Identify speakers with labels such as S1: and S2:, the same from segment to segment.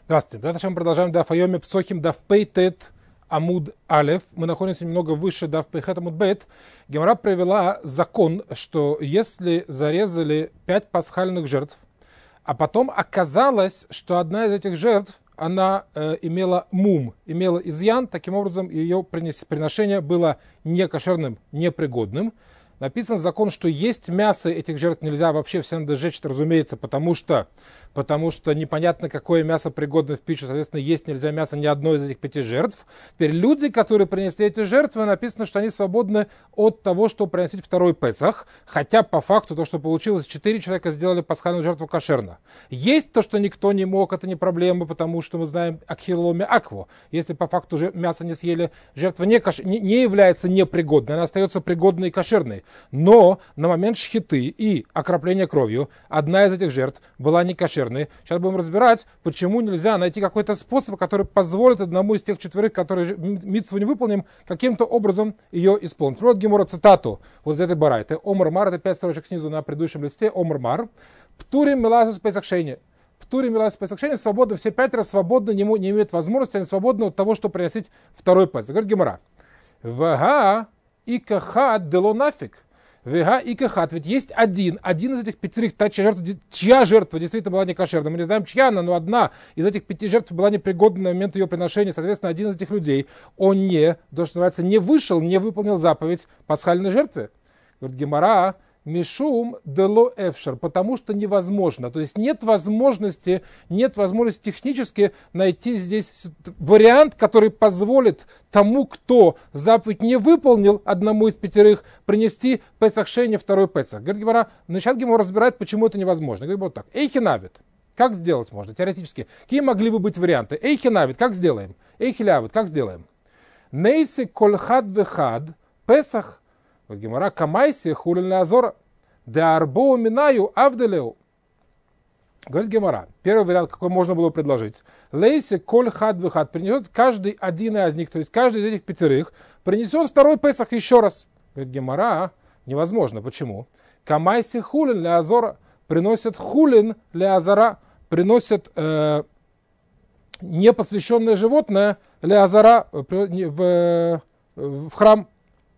S1: Здравствуйте. Дальше мы продолжаем даф айоми псохим даф пейтет амуд алев. Мы находимся немного выше даф пейхет амуд бейт. Гемара привела закон, что если зарезали 5 пасхальных жертв, а потом оказалось, что одна из этих жертв, она имела мум, имела изъян, таким образом ее приношение было некошерным, непригодным. Написан закон, что есть мясо этих жертв нельзя вообще, все надо сжечь, разумеется, потому что непонятно, какое мясо пригодно в пищу, соответственно, есть нельзя мясо ни одной из этих 5 жертв. Теперь люди, которые принесли эти жертвы, написано, что они свободны от того, чтобы приносить второй Песах, хотя по факту то, что получилось, 4 человека сделали пасхальную жертву кошерно. Есть то, что никто не мог, это не проблема, потому что мы знаем акхиломе акво. Если по факту мясо не съели, жертва не является непригодной, она остается пригодной и кошерной. Но на момент шхиты и окропления кровью одна из этих жертв была не кошерной. Сейчас будем разбирать, почему нельзя найти какой-то способ, который позволит одному из тех 4, которые мицву не выполним, каким-то образом ее исполнить. Вот Гемора цитату вот из этой барайты. Омар мар, это 5 строчек снизу на предыдущем листе. Омар мар. Птурим миласус песахшейни. Птурим миласус песахшейни свободны, все 5 свободны, не имеют возможности, они свободны от того, чтобы приносить второй песах. Говорит Гемора. Вага и кахат дело нафиг. Вега и кахат. Ведь есть один из этих 5, чья жертва действительно была не кошерной. Мы не знаем, чья она, но одна из этих 5 жертв была непригодна на момент ее приношения. Соответственно, один из этих людей, он то, что называется, не вышел, не выполнил заповедь пасхальной жертвы. Говорит Гемара, мишум дело эфшер, потому что невозможно. То есть нет возможности технически найти здесь вариант, который позволит тому, кто заповедь не выполнил, одному из 5, принести Песах шейни, второй Песах. Говорит Гемара, начинает Гемара разбирать, почему это невозможно. Говорит вот так. Эйхинавит. Как сделать можно? Теоретически. Какие могли бы быть варианты? Эйхинавит. Как сделаем? Эйхилявит. Как сделаем? Нейси кольхад вехад Песах. Гемара камайси хулин леазора. Да арбоу минаю авделеу. Говорит Гемара. Первый вариант, какой можно было предложить. Лейси коль хад вихад. Принесет каждый один из них, то есть каждый из этих 5, принесет второй Песах еще раз. Говорит Гемара. Невозможно. Почему? Камайси хулин леазора. Приносят хулин леазора. Приносят непосвященное животное леазора в храм.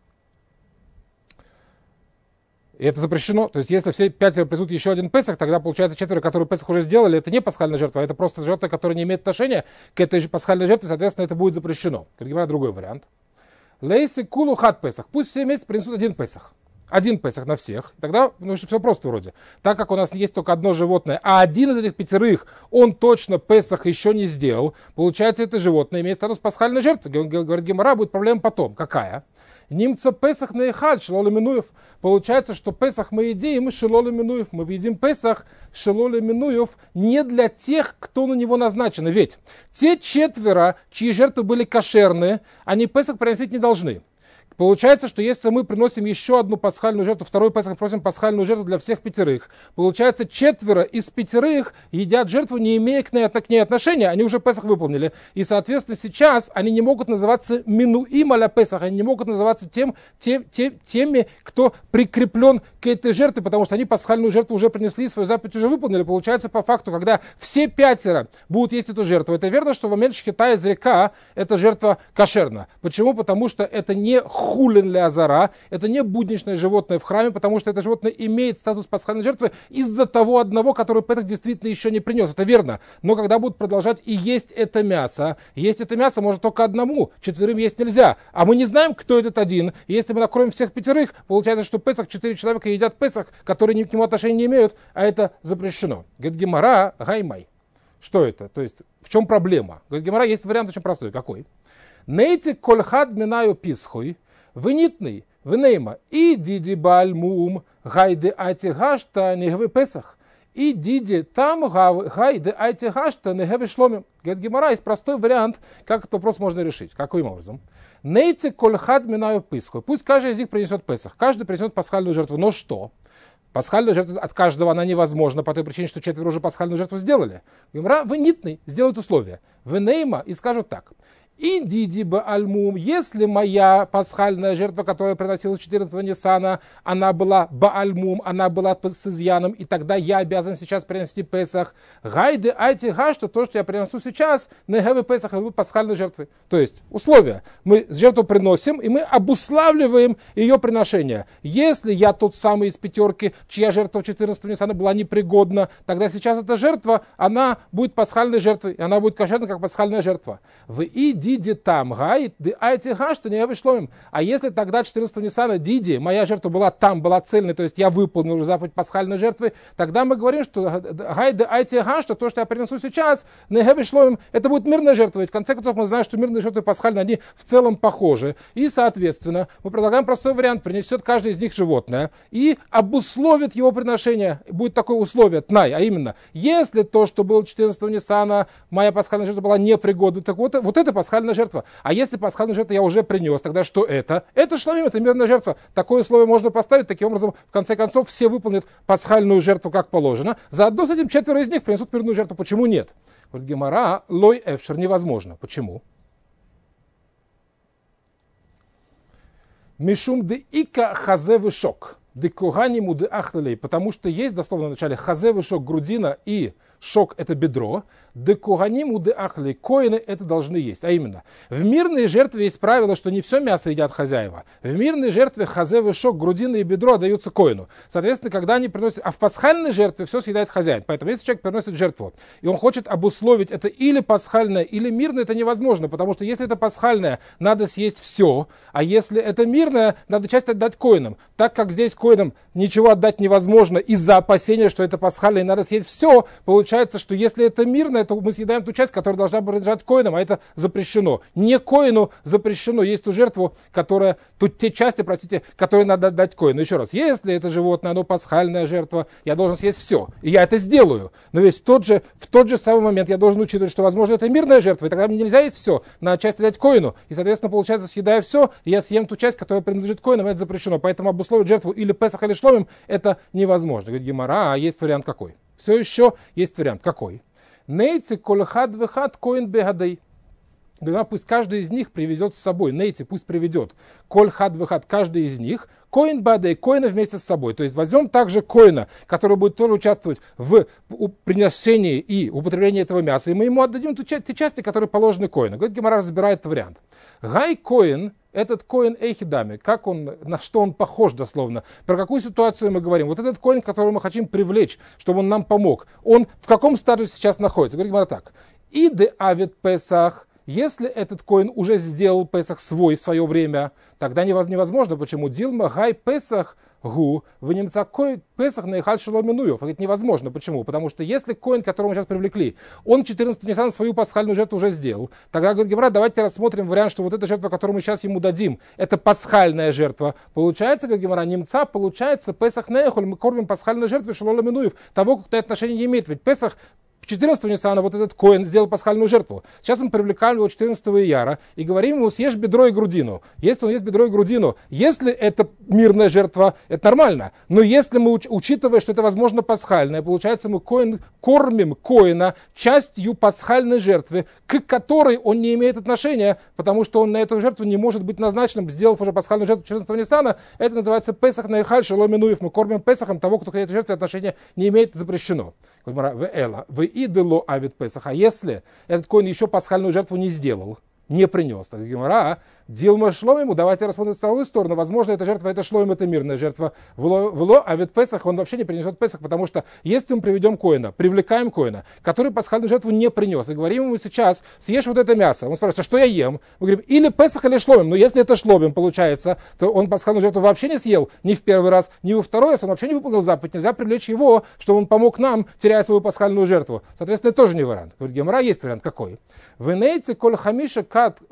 S1: И это запрещено. То есть, если все 5 принесут еще один Песах, тогда получается 4, которые Песах уже сделали, это не пасхальная жертва, а это просто жертва, которая не имеет отношения к этой же пасхальной жертве, соответственно, это будет запрещено. Другой вариант. Лейси кулу хат Песах. Пусть все вместе принесут один Песах. Один Песах на всех. Тогда, все просто вроде. Так как у нас есть только одно животное, а один из этих 5, он точно Песах еще не сделал, получается, это животное имеет статус пасхальной жертвы. Говорит Гемара, будет проблема потом. Какая? Нимца Песах наихаль шелоле минуев. Получается, что Песах мы едим шелоле минуев. Мы едим Песах шелоле минуев не для тех, кто на него назначен. Ведь те 4, чьи жертвы были кошерные, они Песах приносить не должны. Получается, что если мы приносим еще одну пасхальную жертву, второй Песах приносим пасхальную жертву для всех 5, получается 4 из 5 едят жертву, не имея к ней отношения, они уже Песах выполнили. И, соответственно, сейчас они не могут называться минуим аля Песах, они не могут называться теми, кто прикреплен к этой жертве, потому что они пасхальную жертву уже принесли, свою заповедь уже выполнили. Получается, по факту, когда все 5 будут есть эту жертву, это верно, что в момент шхита из река эта жертва кошерна. Почему? Потому что это не хулин леазара, это не будничное животное в храме, потому что это животное имеет статус пасхальной жертвы из-за того одного, который Песах действительно еще не принес. Это верно. Но когда будут продолжать и есть это мясо может только одному, 4 есть нельзя. А мы не знаем, кто этот один. И если мы накроем всех 5, получается, что Песах 4 человека едят Песах, которые к нему отношения не имеют, а это запрещено. Говорит Гемара, гаймай. Что это? То есть, в чем проблема? Говорит Гемара, есть вариант очень простой. Какой? Нейти кольхад минаю писхуй. Вынитный, вынейма, и диди бальмум, гайды атигашта негвы Песах, и диди там гайды атигашта негвы шломим. Говорит Гемара, есть простой вариант, как этот вопрос можно решить. Каким образом? Нейти кольхад минаю писху. Пусть каждый из них принесет Песах, каждый принесет пасхальную жертву, но что? Пасхальную жертву от каждого она невозможна, по той причине, что 4 уже пасхальную жертву сделали. Гемара, вынитный, сделают условия. Вынейма и скажут так. И диди баальмум, если моя пасхальная жертва, которая приносилась 14 Ниссана, она была баальмум, она была с изъяном, и тогда я обязан сейчас принести Песах. Гайды айти га, что то, что я принесу сейчас, негевы Песах, это будет пасхальной жертвой. То есть условия. Мы жертву приносим, и мы обуславливаем ее приношение. Если я тот самый из пятерки, чья жертва в 14 Ниссана была непригодна, тогда сейчас эта жертва, она будет пасхальной жертвой, и она будет кошерна, как пасхальная жертва. В диди там гай, айти га, что не вышло. А если тогда 14 Ниссана диди, моя жертва была там, была цельной, то есть я выполнил уже заповедь пасхальной жертвы, тогда мы говорим, что гай де айти га, что то, что я принесу сейчас, не вышло, это будет мирная жертва. Ведь в конце концов мы знаем, что мирные жертвы пасхальные, они в целом похожи. И, соответственно, мы предлагаем простой вариант, принесет каждый из них животное и обусловит его приношение. Будет такое условие, тнай, а именно, если то, что было 14 Ниссана, моя пасхальная жертва была непригодна, так вот это пасхальная жертва. А если пасхальную жертву я уже принес, тогда что это? Это шломим, это мирная жертва. Такое условие можно поставить, таким образом, в конце концов, все выполнят пасхальную жертву как положено. Заодно с этим 4 из них принесут мирную жертву. Почему нет? Вот гемара, лой эфшер, невозможно. Почему? Мишум де ика хазе вышок. Де коганиму де ахлелей. Потому что есть, дословно в начале, хазе вышок, грудина, и шок это бедро. Де коганиму де ахлелей. Коины это должны есть. А именно, в мирной жертве есть правило, что не все мясо едят хозяева. В мирной жертве хазе вышок, грудина и бедро отдаются коину. Соответственно, когда они приносят... А в пасхальной жертве все съедает хозяин. Поэтому если человек приносит жертву, и он хочет обусловить это или пасхальное, или мирное, это невозможно. Потому что если это пасхальное, надо съесть все. А если это мирное, надо часть отдать коинам. Так как здесь коинам ничего отдать невозможно из-за опасения, что это пасхальное, и надо съесть все, получается, что если это мирное, то мы съедаем ту часть, которая должна принадлежать коинам, а это запрещено. Не коину запрещено, есть ту жертву, которая, те части, которые надо отдать коину. Еще раз, если это животное, оно пасхальная жертва, я должен съесть все, и я это сделаю. Но ведь в тот же самый момент я должен учитывать, что, возможно, это мирная жертва, и тогда мне нельзя есть все, надо часть отдать коину. И, соответственно, получается, съедая все, я съем ту часть, которая принадлежит коинам, это запрещено. Поэтому обусловить жертву или Песах, или Шломим, это невозможно. Говорит гемара, а есть вариант какой? Все еще есть вариант какой? Нейци колхад вехад коин бегадей. Пусть каждый из них привезет с собой. Нейти пусть приведет. Коль хад выхад, каждый из них. Коин бадей, коина вместе с собой. То есть возьмем также коина, который будет тоже участвовать в приношении и употреблении этого мяса. И мы ему отдадим те части, которые положены коину. Говорит, гемара разбирает этот вариант. Гай коин, этот коин эйхидами, как он, на что он похож дословно, про какую ситуацию мы говорим. Вот этот коин, которого мы хотим привлечь, чтобы он нам помог, он в каком статусе сейчас находится? Говорит гемара так. Иде авит Песах. Если этот коин уже сделал Песах в свое время, тогда невозможно. Почему? Дилма гай Песах гу, вы немца Песах наихаль шеломинуев. Это невозможно. Почему? Потому что если коин, которого мы сейчас привлекли, он 14 Ниссана свою пасхальную жертву уже сделал, тогда, говорит гемара, давайте рассмотрим вариант, что вот эта жертва, которую мы сейчас ему дадим, это пасхальная жертва. Получается, говорит гемара, немца, получается Песах наихаль, мы кормим пасхальной жертвой шеломинуев, того, кто это отношение не имеет. Ведь Песах 14 Ниссана вот этот коин сделал пасхальную жертву. Сейчас мы привлекаем его 14 ияра и говорим ему, съешь бедро и грудину. Если он ест бедро и грудину, если это мирная жертва, это нормально. Но если мы, учитывая, что это возможно пасхальное, получается мы кормим коина частью пасхальной жертвы, к которой он не имеет отношения, потому что он на эту жертву не может быть назначенным, сделав уже пасхальную жертву 14 Ниссана. Это называется Песах наихаль шеломинуев. Мы кормим Песахом того, кто к этой жертве отношения не имеет, запрещено. В идело авит Песах. А если этот коин еще пасхальную жертву не сделал, не принес, так гемара, Дилма шломиму, давайте рассмотрим вторую сторону. Возможно, эта жертва, это шломим, это мирная жертва. А ведь Песах, он вообще не принесет Песах, потому что если мы приведем коина, привлекаем коина, который пасхальную жертву не принес, и говорим ему сейчас, съешь вот это мясо. Он спрашивает, а что я ем? Мы говорим, или Песах, или шломим. Но если это шломим, получается, то он пасхальную жертву вообще не съел, ни в первый раз, ни во второй раз, он вообще не выполнил заповедь. Нельзя привлечь его, чтобы он помог нам, теряя свою пасхальную жертву. Соответственно, это тоже не вариант. Говорит гемара, есть вариант какой? В нейце коль хамиша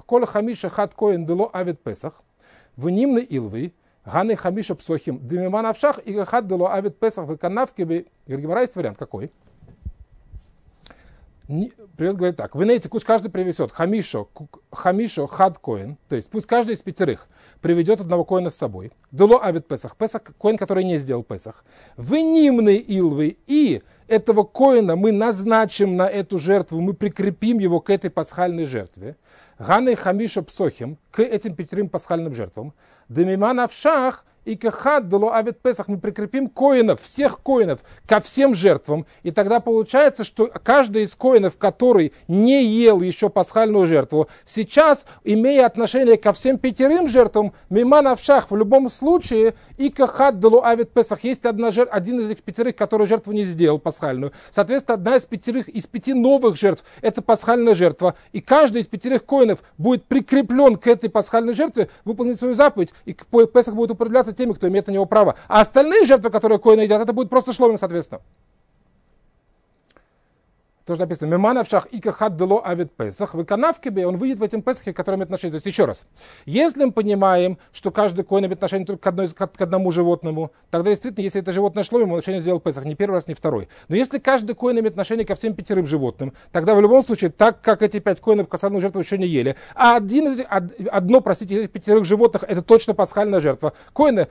S1: хат коин дело авит Песах, в нимны илвы, ганы хамиша псохим, дымиман авшах и хат дело авит Песах в канавке. Говорит гемара, есть вариант какой? Привет говорит так. Вы знаете, пусть каждый привезет хамишо хад коин, то есть пусть каждый из 5 приведет одного коина с собой. Дуло авит песах. Песах коин, который не сделал песах. Вы нимны илвы, и этого коина мы назначим на эту жертву, мы прикрепим его к этой пасхальной жертве. Ганы хамишо псохим, к этим 5 пасхальным жертвам. Демимана в шах. И кахад дало авит песах, мы прикрепим коинов, всех коинов ко всем жертвам. И тогда получается, что каждый из коинов, который не ел еще пасхальную жертву, сейчас, имея отношение ко всем 5 жертвам, миман авшах, в любом случае, и кахад дало авит песах, есть один из этих 5, который жертву не сделал пасхальную. Соответственно, одна из 5 новых жертв, это пасхальная жертва. И каждый из 5 коинов будет прикреплен к этой пасхальной жертве, выполнить свою заповедь, и песах будет употребляться теми, кто имеет на него право. А остальные жертвы, которые коины едят, это будет просто шломим, соответственно. Тоже написано, мемана в шах ика хад дело авит песах, в канавкебе, он выйдет в этом песахе, который имеет отношение. То есть, еще раз, если мы понимаем, что каждый коин имеет отношение только к одному животному, тогда действительно, если это животное шломим, он вообще не сделал песах, ни первый раз, ни второй. Но если каждый коин имеет отношение ко всем 5 животным, тогда в любом случае, так как эти 5 коинов пасхальную жертву еще не ели, а одно из этих 5 животных, это точно пасхальная жертва. Коины,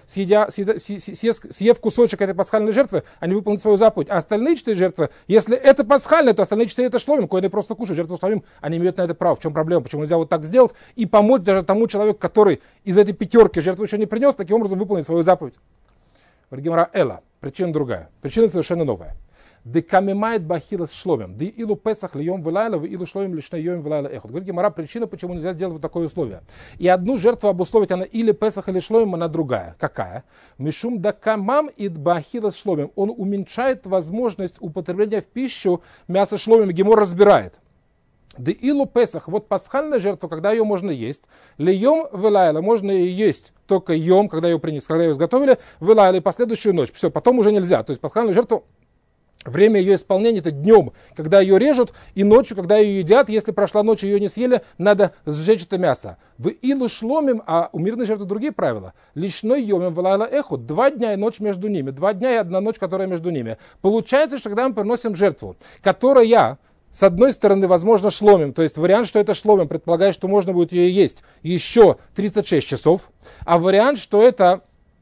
S1: съев кусочек этой пасхальной жертвы, они выполнят свою заповедь. А остальные 4 жертвы, если это пасхальная, то остальные 4 это шломим, коины просто кушают, жертву шломим, они имеют на это право. В чем проблема? Почему нельзя вот так сделать и помочь даже тому человеку, который из этой 5 жертву еще не принес, таким образом выполнить свою заповедь? Гемара Эла. Причина другая. Причина совершенно новая. Декамимает бахилас шломим. Ди илу песах льем вилайла, ви илу шломим лишне йом вилайла эхот. Говорит Гемара, причина, почему нельзя сделать вот такое условие. И одну жертву обусловить, она или песах, или шломим, она другая. Какая? Мишум дакамам ид бахилас шломим. Он уменьшает возможность употребления в пищу мяса шломим. Гемор разбирает. Ди илу песах, вот пасхальная жертва, когда ее можно есть, льем вилайла, можно ее есть только йом, когда ее принесли, когда ее изготовили, вилайла и последующую ночь. Все, потом уже нельзя. То есть пасхальную жертву, время ее исполнения это днем, когда ее режут, и ночью, когда ее едят. Если прошла ночь и ее не съели, надо сжечь это мясо. В илу шломим, а у мирной жертвы другие правила. Лишной йомим валайла эхот. 2 дня и ночь между ними. 2 дня и 1 ночь, которая между ними. Получается, что когда мы приносим жертву, которая, с одной стороны, возможно, шломим, то есть вариант, что это шломим, предполагает, что можно будет ее есть еще 36 часов, а вариант, что это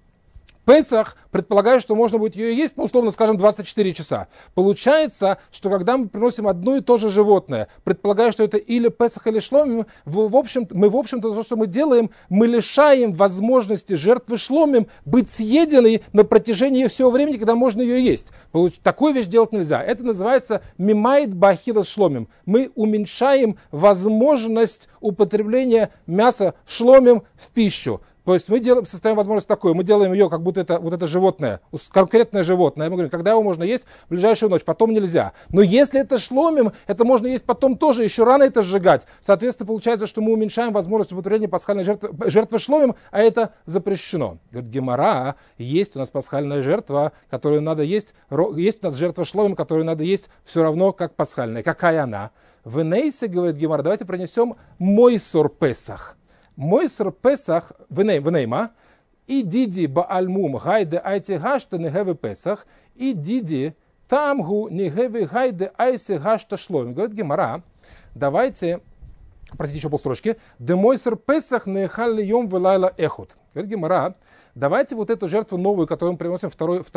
S1: Песах, предполагает, что можно будет ее есть, условно скажем, 24 часа. Получается, что когда мы приносим одно и то же животное, предполагая, что это или Песах, или шломим, мы, в общем-то, то, что мы делаем, мы лишаем возможности жертвы шломим быть съеденной на протяжении всего времени, когда можно ее есть. Такую вещь делать нельзя. Это называется мимайт бахилас шломим. Мы уменьшаем возможность употребления мяса шломим в пищу. То есть мы создаем возможность такую, мы делаем ее, как будто это вот это животное, конкретное животное. Мы говорим, когда его можно есть, в ближайшую ночь, потом нельзя. Но если это шломим, это можно есть потом тоже, еще рано это сжигать. Соответственно, получается, что мы уменьшаем возможность употребления пасхальной жертвы шломим, а это запрещено. Говорит Гемара, есть у нас пасхальная жертва, которую надо есть, есть у нас жертва шломим, которую надо есть все равно, как пасхальная. Какая она? В Нейсе, говорит Гемара, давайте принесем мойсор Песах. Мойсер Песах венейма, и диди баальмум гайде айти гашта негеве Песах, и диди тамгу негеве гайде айси гашта шломим. Говорит Гемара, давайте, простите, еще полстрочки, де мойсер Песах нехалли йом вилайла эхот. Говорит Гемара, давайте вот эту жертву новую, которую мы приносим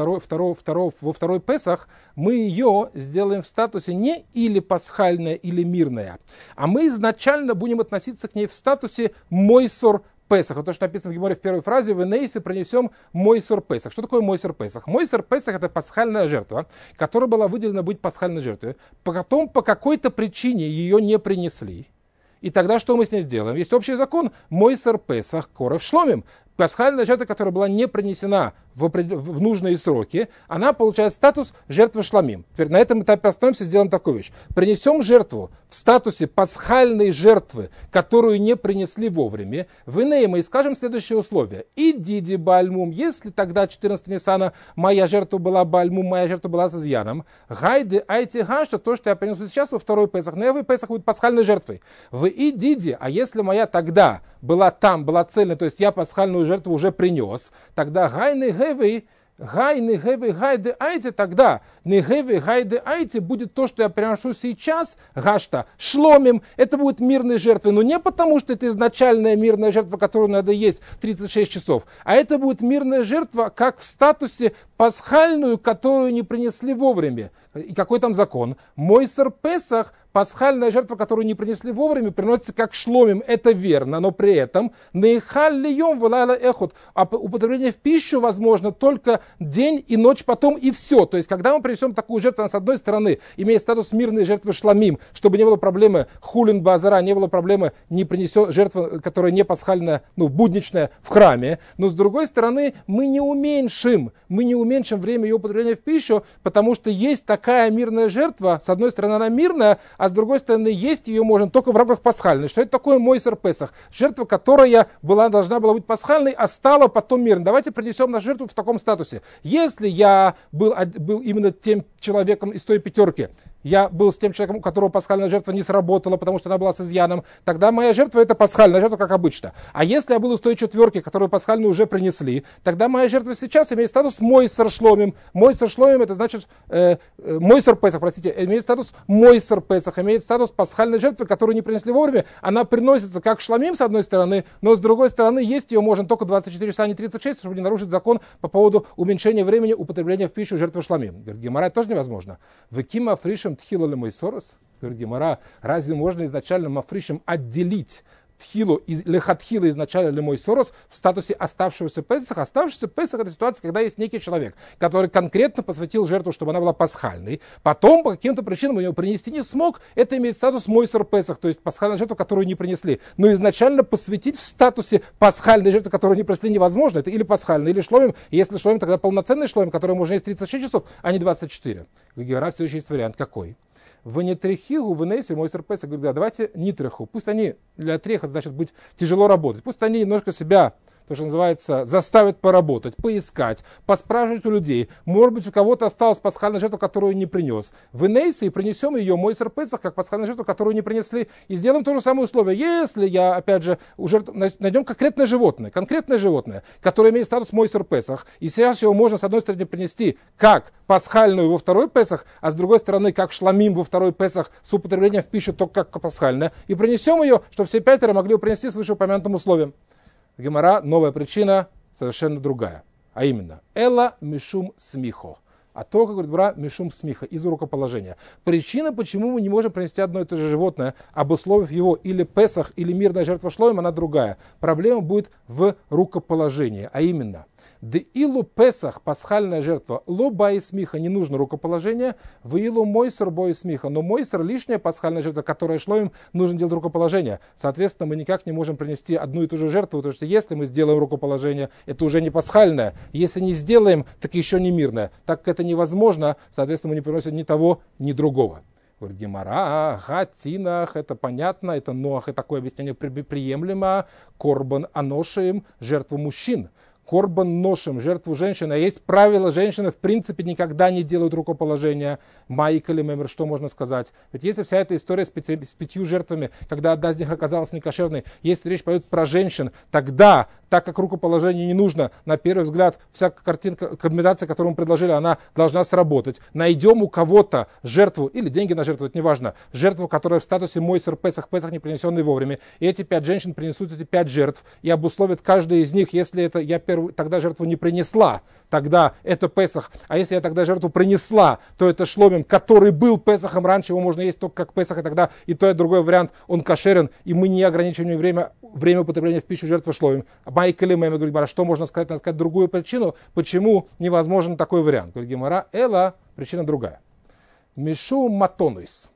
S1: во второй Песах, мы ее сделаем в статусе не или пасхальная, или мирная, а мы изначально будем относиться к ней в статусе мойсор Песах. Вот то, что написано в Геморе в первой фразе, в Нейсе принесем мойсор Песах. Что такое мойсор Песах? Мойсор Песах это пасхальная жертва, которая была выделена быть пасхальной жертвой. Потом по какой-то причине ее не принесли. И тогда что мы с ней делаем? Есть общий закон мойсор Песах коров шломим. Пасхальная жертва, которая была не принесена в нужные сроки, она получает статус жертвы шломим. Теперь на этом этапе остановимся, сделаем такую вещь. Принесем жертву в статусе пасхальной жертвы, которую не принесли вовремя, в Инейма и скажем следующее условие. И диди бальмум, если тогда 14 Ниссана моя жертва была бальмум, моя жертва была с изъяном, гайды айти гашта, то, что я принесу сейчас во второй Песах, но я Песах будет пасхальной жертвой. В и диди, а если моя тогда была там, была цельная, то есть я пасхальную жертву уже принес, тогда гайны гевей Гай, негеве, гай, де айте, тогда негеве, гай, де айте будет то, что я приношу сейчас, гашта, шломим, это будет мирные жертвы. Но не потому, что это изначальная мирная жертва, которую надо есть 36 часов, а это будет мирная жертва, как в статусе пасхальную, которую не принесли вовремя. И какой там закон? Мойсер Песах, пасхальная жертва, которую не принесли вовремя, приносится как шломим. Это верно, но при этом нейхаль льем вылайла эхот. А употребление в пищу возможно только день и ночь потом и все. То есть, когда мы принесем такую жертву, она с одной стороны имеет статус мирной жертвы шламим, чтобы не было проблемы хулин базара, не было проблемы не принесет жертва, которая не пасхальная, будничная в храме. Но с другой стороны, мы не уменьшим время ее употребления в пищу, потому что есть такая мирная жертва, с одной стороны она мирная, а с другой стороны есть ее можно только в рамках пасхальной. Что это такое мойсер Песах? Жертва, которая должна была быть пасхальной, а стала потом мирной. Давайте принесем на жертву в таком статусе. Если я был именно тем человеком из той пятерки, я был с тем человеком, у которого пасхальная жертва не сработала, потому что она была с изъяном, тогда моя жертва это пасхальная жертва, как обычно. А если я был из той четверки, которую пасхальную уже принесли, тогда моя жертва сейчас имеет статус мойсер шломим. Мойсер шломим это значит мойсер Песах, имеет статус мойсер Песах, имеет статус пасхальной жертвы, которую не принесли вовремя. Она приносится как шламим с одной стороны, но с другой стороны есть ее можно только 24 часа, а не 36, чтобы не нарушить закон по поводу уменьшения времени употребления в пищу жертвы шламим. Говорит, гемара, это тоже невозможно. Векима фришем тхилу ле мойсорос. Говорит гемара, разве можно изначально мафришем отделить тхилу и лехатхила изначально ле мойсорос в статусе оставшегося Песаха? Оставшийся Песах это ситуация, когда есть некий человек, который конкретно посвятил жертву, чтобы она была пасхальной, потом по каким-то причинам у него принести не смог, это имеет статус мойсор Песах, то есть пасхальная жертва, которую не принесли. Но изначально посвятить в статусе пасхальной жертвы, которую не принесли, невозможно. Это или пасхальная, или шломим. Если шломим, тогда полноценный шломим, который можно есть 36 часов, а не 24. У Гемара все еще есть вариант какой? В нетрехигу, в нейсе, мойсер Песах говорит, да, давайте нитреху. Пусть они, для треха, значит быть тяжело работать. Пусть они немножко себя, то, что называется, заставят поработать, поискать, поспрашивать у людей. Может быть, у кого-то осталась пасхальная жертва, которую не принес. В нейсе и принесем ее мойсер Песах, как пасхальную жертву, которую не принесли. И сделаем то же самое условие. Если я, опять же, найдем конкретное животное, которое имеет статус мойсер Песах, и сейчас его можно, с одной стороны, принести как пасхальную во второй Песах, а с другой стороны, как шламим во второй Песах с употреблением в пищу только как пасхальная, и принесем ее, чтобы все пятеро могли ее принести с вышеупомянутым условием. Гемара, новая причина, совершенно другая. А именно, эла мишум смихо. А только, говорит Гемара, мишум смиха, из-за рукоположения. Причина, почему мы не можем принести одно и то же животное, обусловив его или Песах, или мирная жертва шлоим, она другая. Проблема будет в рукоположении, а именно, де илу Песах, пасхальная жертва, ло баи смиха, не нужно рукоположение, в илу мойсер бой смиха, но мойсер, лишняя пасхальная жертва, которая шлоим, нужно делать рукоположение. Соответственно, мы никак не можем принести одну и ту же жертву, потому что если мы сделаем рукоположение, это уже не пасхальное, если не сделаем, так еще не мирное. Так как это невозможно, соответственно, мы не приносим ни того, ни другого. Говорит Гемара, гатинах, это понятно, это ноах, и такое объяснение приемлемо, корбан аношим, жертву мужчин. Корбан ношим, жертву женщины. А есть правило, женщины в принципе никогда не делают рукоположения. Майк или мемер, что можно сказать? Ведь если вся эта история с 5 жертвами, когда одна из них оказалась некошерной, если речь пойдет про женщин, тогда, так как рукоположение не нужно, на первый взгляд, вся картинка, комбинация, которую мы предложили, она должна сработать. Найдем у кого-то жертву, или деньги на жертву, это не важно, жертву, которая в статусе мойсер Песах, Песах не принесенный вовремя. И эти 5 женщин принесут эти 5 жертв и обусловят каждая из них, если это я тогда жертву не принесла, тогда это Песах. А если я тогда жертву принесла, то это шломим, который был Песахом раньше, его можно есть только как Песах, и тогда и то, и другой вариант, он кошерен, и мы не ограничиваем время употребления в пищу жертвы шломим. Майк или мемер, говорит Гемара, что можно сказать? Надо сказать другую причину, почему невозможен такой вариант. Говорит Гемара, эла, причина другая. Мишу матонус.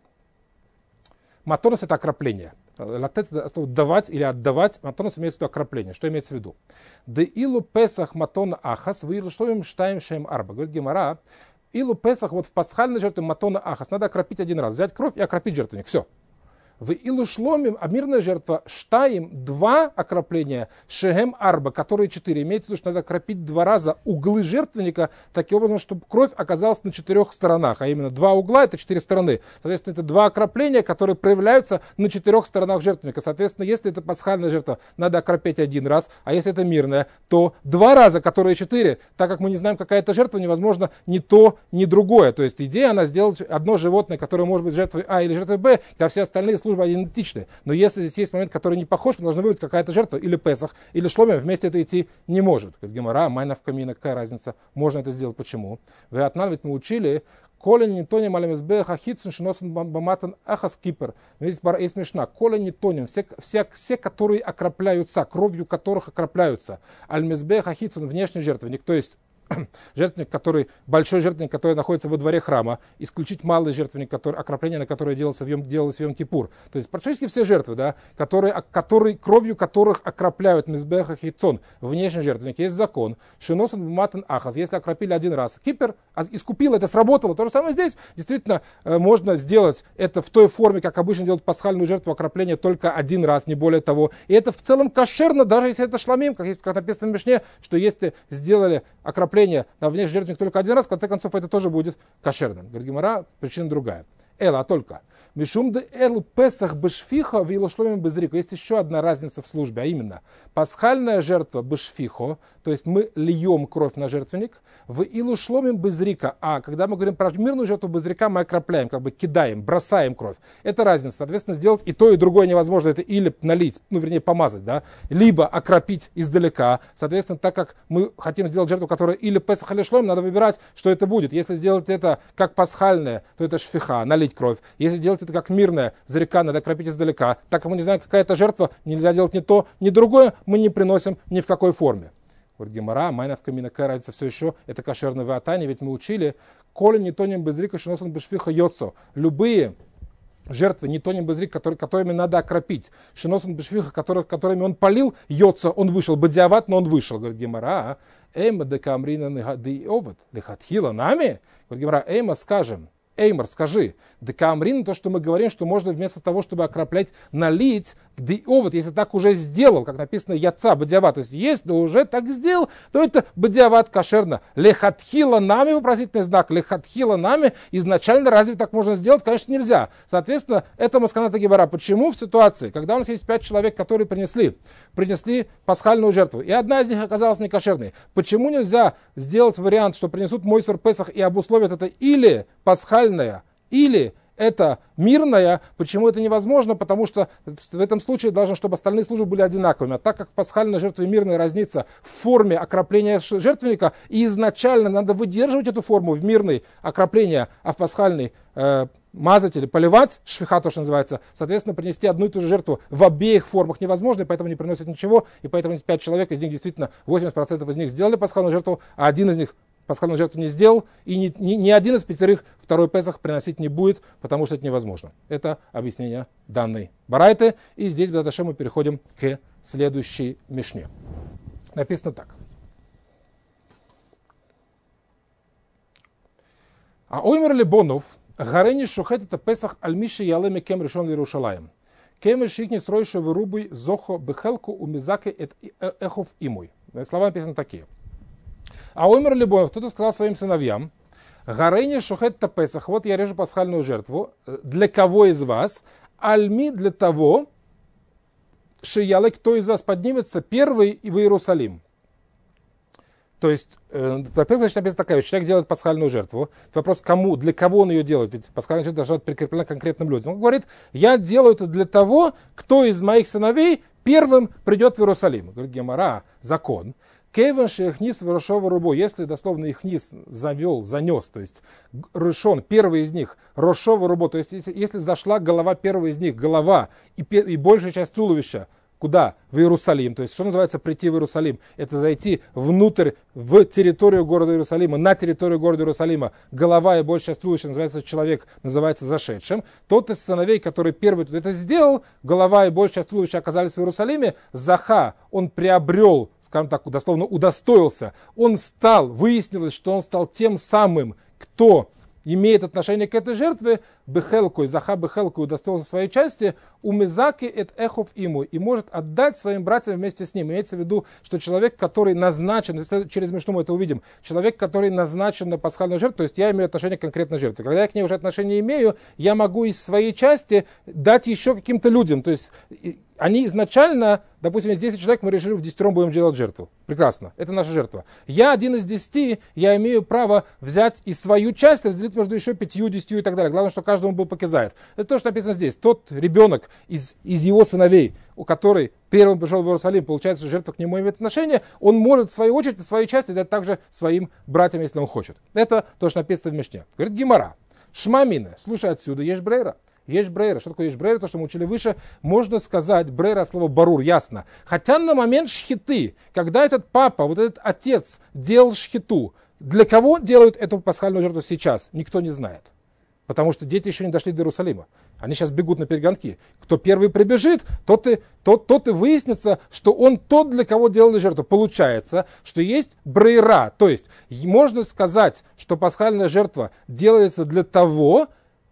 S1: Матонус это окропление. Давать или отдавать, матонус имеется в виду окропление. Что имеется в виду? Да илу Песах матона ахас, вы что им считаем шеем арба. Говорит Гемара, илу Песах, вот в пасхальной жертве матона ахас, надо окропить один раз, взять кровь и окропить жертвенник. Все. В илушломим, а мирная жертва, штаим, 2 окропления, шегем арба, которые 4. Имеется в виду, что надо окропить 2 раза углы жертвенника, таким образом, чтобы кровь оказалась на 4 сторонах, а именно 2 угла, это 4 стороны. Соответственно, это 2 окропления, которые проявляются на 4 сторонах жертвенника. Соответственно, если это пасхальная жертва, надо окропить 1 раз, а если это мирная, то 2 раза, которые 4, так как мы не знаем, какая это жертва, невозможно ни то, ни другое. То есть идея, она сделать одно животное, которое может быть жертвой А или жертвой Б, для все остальные службы идентичны. Но если здесь есть момент, который не похож, мы должны выбрать какая-то жертва, или Песах, или Шломим, вместе это идти не может. Говорит Гемара, майнав камина, какая разница, можно это сделать, почему? Вы от нас ведь мы учили, коля не тонем алемсбех ахитсун шиносун баматан ахас кипер. Есть смешно. Коля не тонем, все, которые окропляются, кровью которых окропляются. Альмсбех ахитсун, внешний жертвенник, то есть жертвенник, большой жертвенник, который находится во дворе храма, исключить малый жертвенник, окропление на которое делалось в Йом-Кипур. То есть практически все жертвы, да, кровью которых окропляют мизбеха хитцон, внешний жертвенник. Есть закон. Шиносан буматан ахаз. Если окропили 1 раз, кипер искупил, это сработало. То же самое здесь. Действительно, можно сделать это в той форме, как обычно делают пасхальную жертву, окропление только 1 раз, не более того. И это в целом кошерно, даже если это шламим, как написано в Мишне, что если сделали окропление на внешний жертвенник только 1 раз, в конце концов это тоже будет кошерным. Говорит Гемара, причина другая. А только. Мишум де эл песах бешфихо вилошломим безрико. Есть еще одна разница в службе, а именно пасхальная жертва бешфихо, то есть мы льем кровь на жертвенник, в илушломим безрика. А когда мы говорим про мирную жертву безрика, мы окропляем, как бы кидаем, бросаем кровь. Это разница. Соответственно, сделать и то, и другое невозможно. Это или налить, помазать, да, либо окропить издалека. Соответственно, так как мы хотим сделать жертву, которая или песах, или шлом, надо выбирать, что это будет. Если сделать это как пасхальная, то это шфиха, налить кровь. Если делать это как мирная зарека, надо окропить издалека. Так как мы не знаем, какая это жертва, нельзя делать ни то, ни другое, мы не приносим ни в какой форме. Говорит Гемара, майнав камина, какая разница, все еще, это кошерное ватани, ведь мы учили, коли не тонем без рика, шиносан бешфиха йоцо. Любые жертвы, не тонем без рика, которыми надо окропить. Шиносан бешфиха, которыми он полил, йоцо, он вышел, бадиават, но он вышел. Говорит Гемара, эйма декамрина негады овод, лихатхила нами. Говорит Гемара, эйма скажем, Эймар, скажи, декамрин, то, что мы говорим, что можно вместо того, чтобы окроплять, налить, овод, если так уже сделал, как написано яца, бадиават, то есть если уже так сделал, то это бадиават кошерно. Лехатхила нами, вопросительный знак, лехатхила нами, изначально разве так можно сделать? Конечно, нельзя. Соответственно, это масканата гемара. Почему в ситуации, когда у нас есть 5 человек, которые принесли пасхальную жертву, и одна из них оказалась некошерной, почему нельзя сделать вариант, что принесут мойсер Песах и обусловят это или пасхальная, или это мирная? Почему это невозможно? Потому что в этом случае должно, чтобы остальные службы были одинаковыми. А так как в пасхальной жертве мирная разнится в форме окропления жертвенника, и изначально надо выдерживать эту форму в мирной окропления, а в пасхальной мазать или поливать, шфиха то, что называется, соответственно, принести одну и ту же жертву в обеих формах невозможно, и поэтому не приносят ничего, и поэтому 5 человек, из них действительно 80% из них сделали пасхальную жертву, а один из них пасхальную жертву не сделал, и ни один из 5 второй Песах приносить не будет, потому что это невозможно. Это объяснение данной барайты. И здесь, в Дадаше, мы переходим к следующей мишне. Написано так. А оймер лебонов, гарени шухет это Песах альмиши ялеми кем решен Иерушалаем. Кем шикни стройши вырубый зохо бехелку умизаке эт эхов имуй. Слова написаны такие. А оймер лебонов, кто-то сказал своим сыновьям, гарени шухет это Песах, вот я режу пасхальную жертву. Для кого из вас? Альми для того, шиялы, кто из вас поднимется первый в Иерусалим. То есть, во-первых, значит, написано такая вещь. Человек делает пасхальную жертву. Вопрос, кому, для кого он ее делает? Ведь пасхальная жертва должна быть прикреплена к конкретным людям. Он говорит, я делаю это для того, кто из моих сыновей первым придет в Иерусалим. Говорит Гемара, закон. Кейвенши ихнис вырушова рубо, если дословно ихнис занес, то есть решен, первый из них, рошова рубо, то есть если зашла голова первого из них, голова и большая часть туловища, куда? В Иерусалим. То есть, что называется прийти в Иерусалим? Это зайти внутрь, в территорию города Иерусалима, на территорию города Иерусалима. Голова и большая часть туловища называется человек, называется зашедшим. Тот из сыновей, который первый тут это сделал, голова и большая часть туловища оказались в Иерусалиме, заха, он приобрел, скажем так, дословно удостоился. Он стал, выяснилось, что он стал тем самым, кто имеет отношение к этой жертве, бехелку, заха бехелку, удостоился своей части, умезаки эт эхов иму, и может отдать своим братьям вместе с ним. Имеется в виду, что человек, который назначен, через Мишну мы это увидим, человек, который назначен на пасхальную жертву, то есть я имею отношение к конкретной жертве. Когда я к ней уже отношение имею, я могу из своей части дать еще каким-то людям. То есть они изначально, допустим, из 10 человек мы решили в 10 будем делать жертву. Прекрасно, это наша жертва. Я 1 из 10, я имею право взять и свою часть, разделить между еще 5, 10 и так далее. Главное, что каждому был показает. Это то, что написано здесь. Тот ребенок из его сыновей, у которой первым пришел в Иерусалим, получается, что жертва к нему имеет отношение, он может в свою очередь свою часть дать также своим братьям, если он хочет. Это то, что написано в Мишне. Говорит Гемара. Шмамина, слушай отсюда, ешь брейра. Ешь брейра. Что такое ешь брейра? То, что мы учили выше, можно сказать брейра от слова барур, ясно. Хотя на момент шхиты, когда этот папа, вот этот отец делал шхиту, для кого делают эту пасхальную жертву сейчас, никто не знает. Потому что дети еще не дошли до Иерусалима. Они сейчас бегут на перегонки. Кто первый прибежит, тот и выяснится, что он тот, для кого делали жертву. Получается, что есть брейра. То есть можно сказать, что пасхальная жертва делается для того,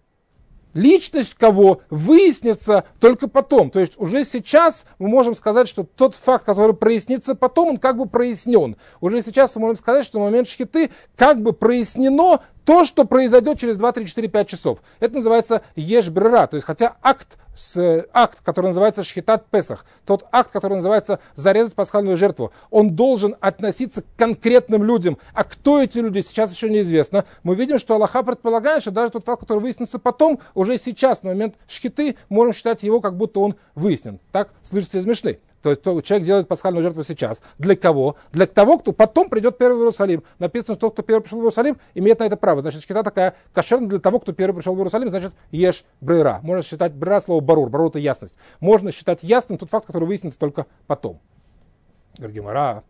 S1: личность кого выяснится только потом. То есть уже сейчас мы можем сказать, что тот факт, который прояснится потом, он как бы прояснен. Уже сейчас мы можем сказать, что в момент шхиты как бы прояснено то, что произойдет через 2, 3, 4, 5 часов. Это называется еш брера. То есть хотя акт, который называется шхитат Песах, тот акт, который называется зарезать пасхальную жертву, он должен относиться к конкретным людям. А кто эти люди, сейчас еще неизвестно. Мы видим, что Аллаха предполагает, что даже тот факт, который выяснится потом, уже сейчас, на момент шхиты, можем считать его, как будто он выяснен. Так слышится из Мишны. То есть человек делает пасхальную жертву сейчас. Для кого? Для того, кто потом придет первый в Иерусалим. Написано, что тот, кто первый пришел в Иерусалим, имеет на это право. Значит, шхита такая кошерная для того, кто первый пришел в Иерусалим, значит, ешь брейра. Можно считать брейра слово барур. Барур — это ясность. Можно считать ясным тот факт, который выяснится только потом. Говорит Гемара.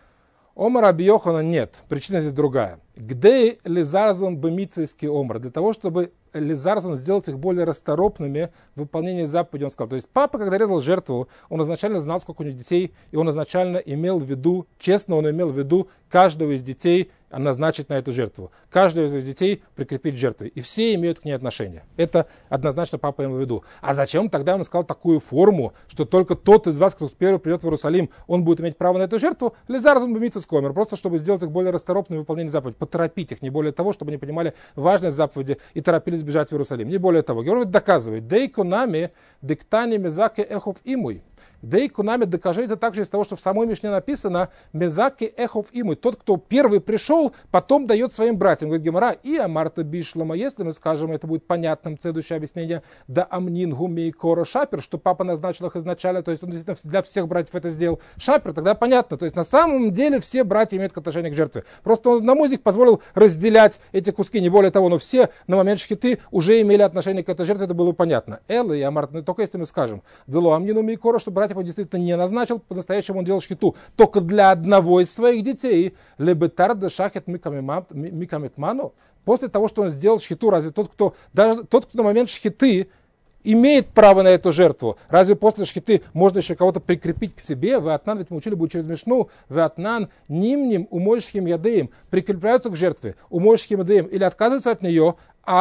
S1: Омар Раби Йохана нет. Причина здесь другая. Где лизарзон бемитвейский омар? Для того, чтобы лизарзон сделать их более расторопными в выполнении заповеди, он сказал. То есть папа, когда резал жертву, он изначально знал, сколько у него детей, и он изначально имел в виду, честно он имел в виду каждого из детей назначить на эту жертву. Каждого из детей прикрепить жертвой. И все имеют к ней отношение. Это однозначно папа имел в виду. А зачем тогда он сказал такую форму, что только тот из вас, кто первый придет в Иерусалим, он будет иметь право на эту жертву? Лизарзон бемитвейский омар. Просто чтобы сделать их более расторопными в выполнении заповеди. Поторопить их, не более того, чтобы они понимали важность заповеди и торопились бежать в Иерусалим. Не более того. Герой доказывает. Дейку нами диктани мезаке эхов имуй. Дейку нами докажи это также из того, что в самой Мишне написано мезаке эхов имуй. Тот, кто первый пришел, потом дает своим братьям. Говорит Гемара, и амарта бишлама, если мы скажем, это будет понятным, следующее объяснение, да амнин гуми и кора шапер, что папа назначил их изначально, то есть он действительно для всех братьев это сделал. Шапер, тогда понятно. То есть на самом деле все братья имеют отношение к жертве. Просто он на музыке позволил разделять эти куски, не более того, но все на момент шхиты уже имели отношение к этой жертве, это было понятно. Элла и амарта, только если мы скажем, дело амнину ми и кора, что братьев он действительно не назначил, по-настоящему он делал шхиту только для одного из своих детей, лебетар де шахет микамитману. После того, что он сделал шхиту, разве даже тот, кто на момент шхиты имеет право на эту жертву, разве после шхиты можно еще кого-то прикрепить к себе? Веатнан, ведь мы учили будет через Мишну, веатнан нимним умойшхим ядеем, прикрепляются к жертве, умойшхим ядеем, или отказываются от нее,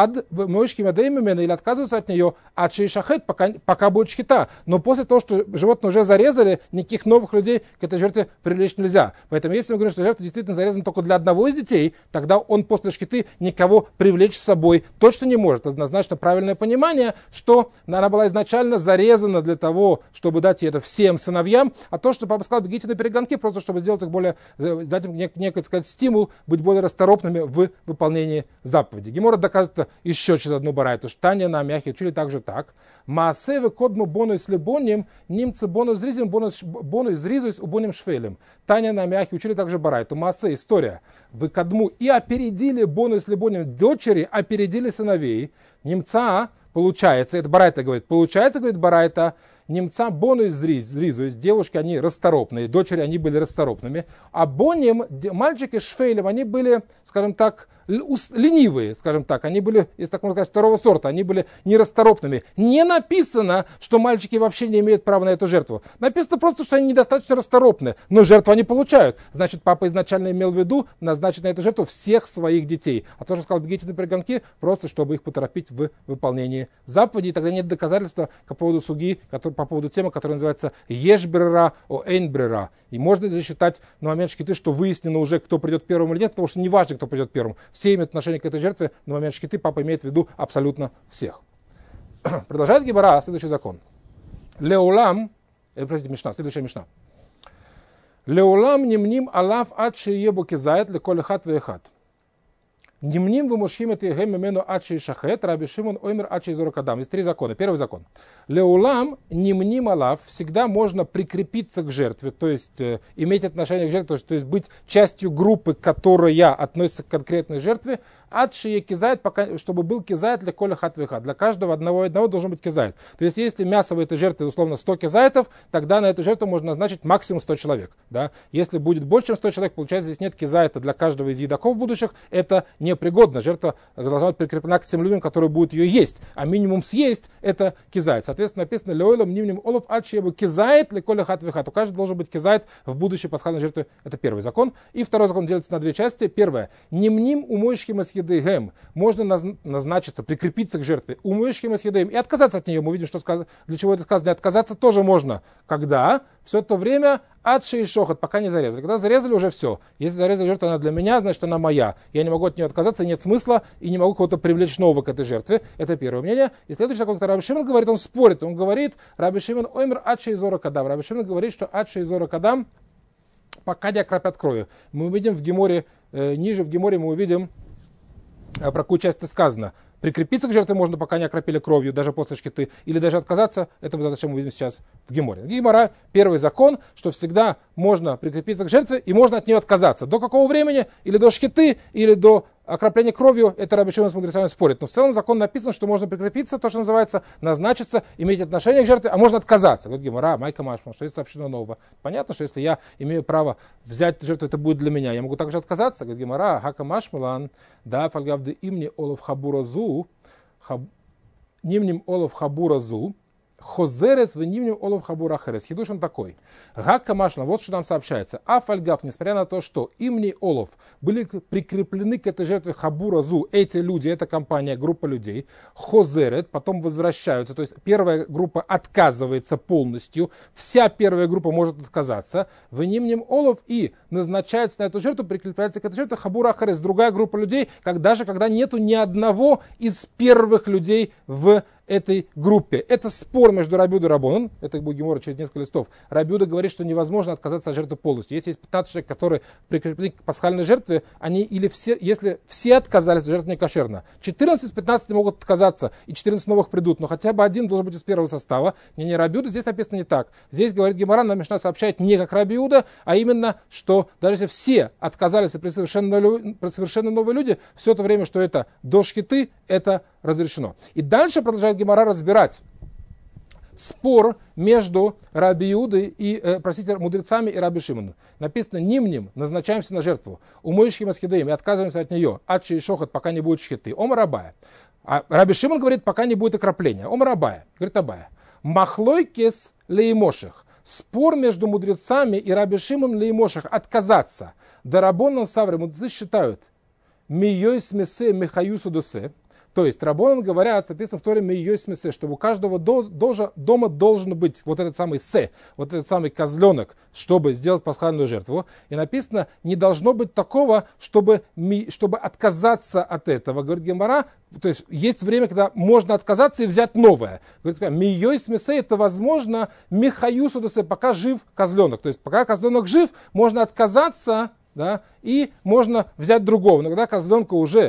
S1: или отказываются от нее, ад шейшахет, пока будет шхита. Но после того, что животное уже зарезали, никаких новых людей к этой жертве привлечь нельзя. Поэтому если мы говорим, что жертва действительно зарезана только для одного из детей, тогда он после шхиты никого привлечь с собой точно не может. Это однозначно правильное понимание, что она была изначально зарезана для того, чтобы дать это всем сыновьям, а то, что папа сказал, бегите на перегонки, просто чтобы сделать их более, дать им некий, так сказать, стимул, быть более расторопными в выполнении заповедей. Гемора доказывает еще через одну барайту. Таня на мяхе учили также так. Маасеве кодму бону с лебоним, немцы бону зризим, бону зризусь убоним швелем. Таня на мяхе учили также барайту. Маасе, история. Вы кодму и опередили бону с лебоним. Дочери опередили сыновей. Немца, получается, это барайта говорит, получается, говорит барайта, немца бону из зризу, то есть девушки, они расторопные, дочери, они были расторопными, а боним, мальчики шфейлем, они были, скажем так, ленивые, скажем так, они были, если так можно сказать, второго сорта, они были нерасторопными. Не написано, что мальчики вообще не имеют права на эту жертву. Написано просто, что они недостаточно расторопны, но жертву они получают. Значит, папа изначально имел в виду назначить на эту жертву всех своих детей. А то, что сказал, бегите на перегонки, просто чтобы их поторопить в выполнении заповедей. Тогда нет доказательства по поводу суги, по поводу темы, которая называется ешбрера о эйнбрера. И можно ли считать на момент шкиты, что выяснено уже, кто придет первым или нет, потому что не важно, кто придет первым. Все имеют отношение к этой жертве, на момент шкиты папа имеет в виду абсолютно всех. Продолжает Гемара следующий закон. Леулам, простите, Мишна, следующая Мишна. Леулам немним алав адши ебу кизает леколь хат вехат. Немним вымушхим это гемемену адши шахет раби Шимон оймер адши зоракадам. Есть три закона. Первый закон. Леулам немним алав всегда можно прикрепиться к жертве, то есть иметь отношение к жертве, то есть быть частью группы, которая относится к конкретной жертве. Адши кизает, чтобы был кизает для коля хат вехат. Для каждого одного должен быть кизает. То есть если мясо в этой жертве условно 100 кизайтов, тогда на эту жертву можно назначить максимум 100 человек. Да? Если будет больше, чем 100 человек, получается, здесь нет кизайта для каждого из едоков будущих, это непригодно. Жертва должна быть прикреплена к тем людям, которые будут ее есть. А минимум съесть это кизайт. Соответственно, написано леойлом нимним олов адшиебу кизайт для коля хат вехат. У каждого должен быть кизайт в будущей пасхальной жертве. Это первый закон. И второй закон делится на две части. Первое. Нимним умойшхим из едыгэм. Можно назначиться, прикрепиться к жертве. Умойшхим из едыгэм. И отказаться от нее. Мы видим, что для чего это сказано. И отказаться тоже можно. Когда? Все то время адши и шохот, пока не зарезали. Когда зарезали, уже все. Если зарезали жертву, она для меня, значит она моя. Я не могу от нее отказаться, нет смысла, и не могу кого-то привлечь нового к этой жертве. Это первое мнение. И следующий закон, который Раби Шимон говорит, он спорит. Он говорит, Раби Шимон оймер адши и зора кадам. Раби Шимон говорит, что адши и зора кадам пока не окропят кровью. Мы увидим в Геморе, ниже в Геморе мы увидим, про какую часть это сказано. Прикрепиться к жертве можно, пока не окропили кровью, даже после шкиты, или даже отказаться. Это мы зачем увидим сейчас в Геморе. Гемора, первый закон, что всегда можно прикрепиться к жертве и можно от нее отказаться. До какого времени? Или до шкиты, или до окропления кровью. Это Раби Шимон с мудрецами спорит. Но в целом закон написано, что можно прикрепиться, то, что называется, назначиться, иметь отношение к жертве, а можно отказаться. Вот Гемора, Майка Машман, что есть сообщено нового. Понятно, что если я имею право взять жертву, это будет для меня. Я могу также отказаться. Говорит Гемора, Хака Машмалан, да, фальгавды имни олов хабуразу, нимним олов хабуразу, хозерец в нимним олов хабурахерес. Хидуш он такой. Гакка машна, вот что нам сообщается. Афальгав, несмотря на то, что имни олов были прикреплены к этой жертве хабуразу, эти люди, эта компания, группа людей, хозерет, потом возвращаются. То есть первая группа отказывается полностью, вся первая группа может отказаться. В нимним олов и назначается на эту жертву, прикрепляется к этой жертве хабурахерес, другая группа людей, даже когда нету ни одного из первых людей в этой группе. Это спор между Раби Юдой и Рабонан. Это будет Гемора через несколько листов. Раби Юда говорит, что невозможно отказаться от жертвы полностью. Если есть 15 человек, которые прикреплены к пасхальной жертве, они или все, если все отказались, жертва не кошерна. 14 из 15 могут отказаться, и 14 новых придут, но хотя бы один должен быть из первого состава. Не Раби Юда, здесь написано не так. Здесь, говорит Гемора, нам Мишна сообщает не как Раби Юда, а именно, что даже если все отказались и совершенно новые люди, все то время, что это до шкиты, это разрешено. И дальше продолжает Гемара разбирать спор между Раби Юдой и, мудрецами и Раби Шимоном. Написано нимним, назначаемся на жертву, умоишхим асхидеем и отказываемся от нее, адши и шохот, пока не будет шхиты. Омар Абая. А Раби Шимон говорит, пока не будет окропления. Омар Абая. Говорит Абая. Махлойкес леймоших. Спор между мудрецами и Раби Шимон леймоших. Отказаться. Дарабонан савры. Мудрецы считают миёй смесе михаюсу досе. То есть Рабонан говорят, написано в Торе миёй смесе, что у каждого дома должен быть вот этот самый се, вот этот самый козленок, чтобы сделать пасхальную жертву. И написано, не должно быть такого, чтобы отказаться от этого. Говорит Гемара, то есть время, когда можно отказаться и взять новое. Говорит, миёй смесе, это возможно михаюсу досе, пока жив козленок. То есть пока козленок жив, можно отказаться, да, и можно взять другого. Но когда козленка уже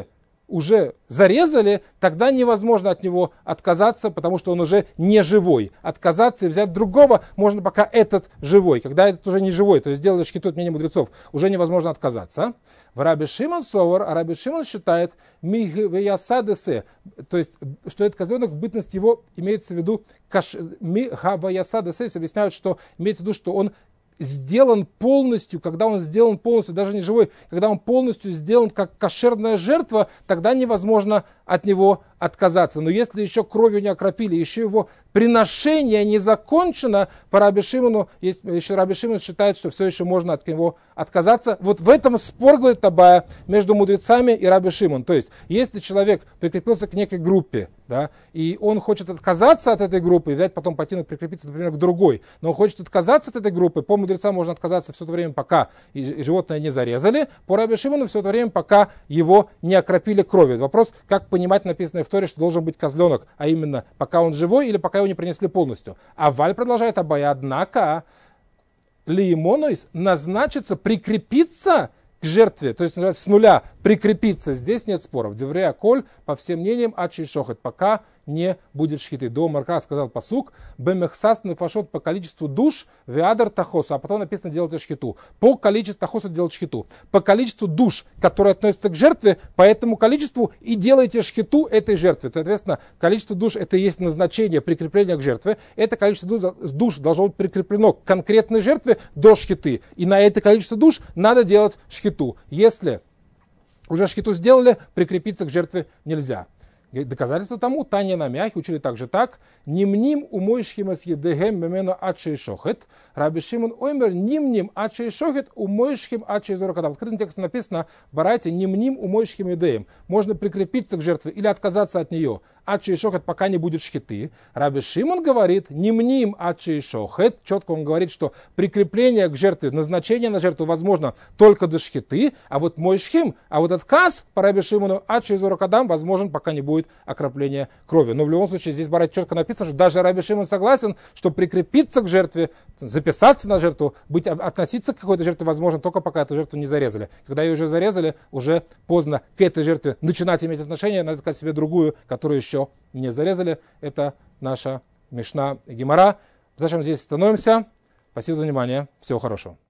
S1: уже зарезали, тогда невозможно от него отказаться, потому что он уже не живой. Отказаться и взять другого можно, пока этот живой. Когда этот уже не живой, то есть сделали шхитут мнение мудрецов, уже невозможно отказаться. В Раби Шимон Совар, а Раби Шимон считает, мигваясадесе, то есть, что этот козленок, бытность его имеется в виду, мигваясадесе, объясняют, что имеется в виду, что он сделан полностью, когда он сделан полностью, даже не живой, когда он полностью сделан как кошерная жертва, тогда невозможно от него отказаться. Но если еще кровью не окропили, еще его приношение не закончено, по Раби Шимону, еще Раби Шимон считает, что все еще можно от него отказаться. Вот в этом спор, говорит Абая, между мудрецами и Раби Шимон. То есть, если человек прикрепился к некой группе, да, и он хочет отказаться от этой группы, и взять потом пойти прикрепиться, например, к другой, но он хочет отказаться от этой группы, по мудрецам можно отказаться все то время, пока и животное не зарезали, по Раби Шимону все то время, пока его не окропили кровью. Вопрос, как понимать написанное в Торе, что должен быть козленок, а именно, пока он живой или пока его не принесли полностью. А Валь продолжает Абая, однако лиимонойс назначится прикрепиться к жертве, то есть с нуля прикрепиться. Здесь нет споров. Деврея коль, по всем мнениям, ачи шохет, пока не будет шхиты. До Марка сказал пасук, бемехсас нефашот по количеству душ, веадар тахосу, а потом написано делайте шхиту. По количеству тахосу делать шхиту. По количеству душ, которые относятся к жертве, по этому количеству и делайте шхиту этой жертве. Соответственно, количество душ это и есть назначение прикрепления к жертве. Это количество душ должно быть прикреплено к конкретной жертве до шхиты. И на это количество душ надо делать шхиту. Если уже шхиту сделали, прикрепиться к жертве нельзя. Доказательство тому, Таня на Мяхе учили также так. Нимним умойшхим с едегем мемено ачей шохет. Раби Шимон оймер нимним ачей шохет умойшхим ачей зорокадам. В открытом тексте написано, барайте нимним умойшхим едеем. Можно прикрепиться к жертве или отказаться от нее. Ачей шохет, пока не будет шхиты. Раби Шимон говорит, нимним ачей шохет. Четко он говорит, что прикрепление к жертве, назначение на жертву возможно только до шхиты. А вот мойшхим, а вот отказ по Раби Шимону ачей зорокадам возможен, пока не будет окропление крови. Но в любом случае здесь, барать, четко написано, что даже Раби Шимон согласен, что прикрепиться к жертве, записаться на жертву, относиться к какой-то жертве возможно только пока эту жертву не зарезали. Когда ее уже зарезали, уже поздно к этой жертве начинать иметь отношение, надо искать себе другую, которую еще не зарезали. Это наша Мишна Гемара. Зачем здесь становимся? Спасибо за внимание. Всего хорошего.